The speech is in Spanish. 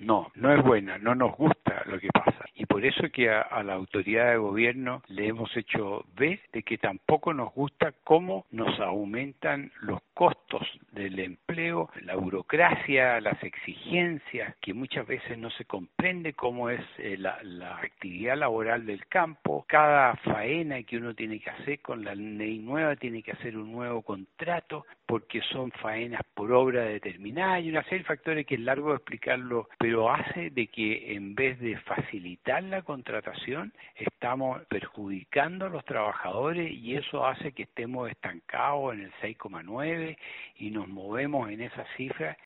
no es buena, no nos gusta lo que pasa. Y por eso que a la autoridad de gobierno le hemos hecho ver de que tampoco nos gusta cómo nos aumentan los costos del empleo, la burocracia, las exigencias, que muchas veces no se comprende cómo es la actividad laboral del campo. Cada faena que uno tiene que hacer con la ley nueva tiene que hacer un nuevo contrato porque son faenas por obra determinada y una serie de factores que es largo de explicarlo, pero hace de que en vez de facilitar la contratación estamos perjudicando a los trabajadores y eso hace que estemos estancados en el 6,9 y nos movemos en esa cifra